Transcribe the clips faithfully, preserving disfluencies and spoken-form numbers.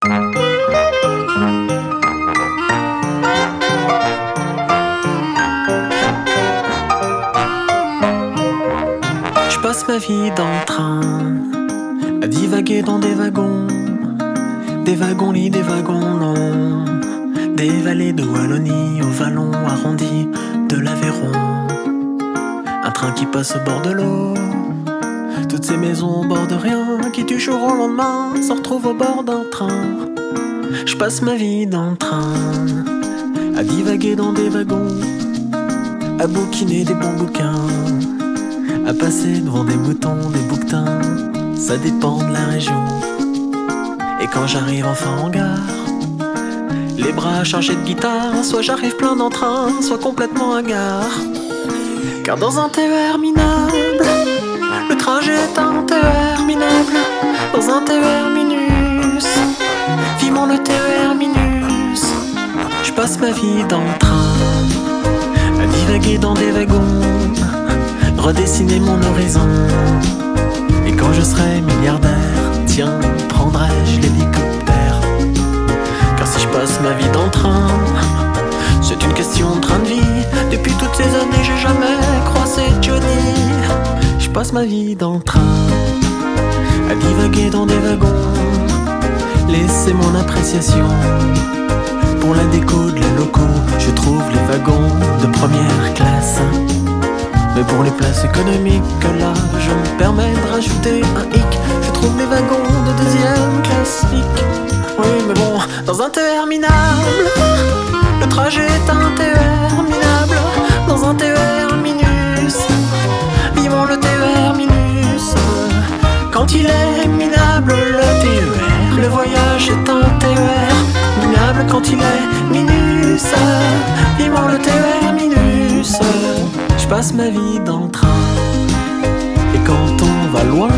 Je passe ma vie dans le train, à divaguer dans des wagons, des wagons-lits, des wagons longs, des vallées de Wallonie aux vallons arrondis de l'Aveyron. Un train qui passe au bord de l'eau, toutes ces maisons au bord de rien, qui du jour au lendemain se retrouvent au bord d'un train. Je passe ma vie dans le train, à divaguer dans des wagons, à bouquiner des bons bouquins, à passer devant des moutons, des bouquetins, ça dépend de la région. Et quand j'arrive enfin en gare, les bras chargés de guitare, soit j'arrive plein d'entrain, soit complètement hagard. Car dans un T E R minable, le trajet est un T E R minable. Dans un T E R minus, vivement le T E R minus. Je passe ma vie dans le train, à divaguer dans des wagons, redessiner mon horizon. Et quand je serai milliardaire, tiens, prendrai-je l'hélicoptère? Car si je passe ma vie dans le train, c'est une question de train de vie. Depuis toutes ces années, j'ai jamais croisé Johnny. Je passe ma vie dans le train, à divaguer dans des wagons, laisser mon appréciation pour la déco de la loco. Je trouve les wagons de première classe, mais pour les places économiques, là, je me permets de rajouter un hic. Je trouve les wagons de deuxième classique. Oui, mais bon, dans un T E R minable, le trajet est un T E R minable. Dans un T E R minus, vivons le T E R minus. Quand il est minable, le T E R, le voyage est un T E R minable. Quand il est minus, vivons le T E R minus. Je passe ma vie dans le train, et quand on va loin,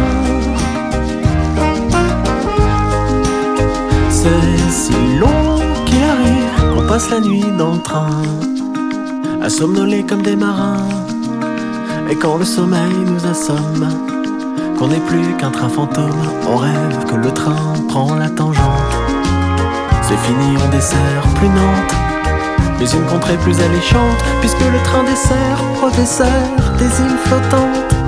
c'est si long qu'il arrive qu'on passe la nuit dans le train, à somnoler comme des marins. Et quand le sommeil nous assomme, qu'on n'est plus qu'un train fantôme, on rêve que le train prend la tangente. C'est fini, on dessert plus Nantes, mais une contrée plus alléchante, puisque le train dessert, redessert des îles flottantes.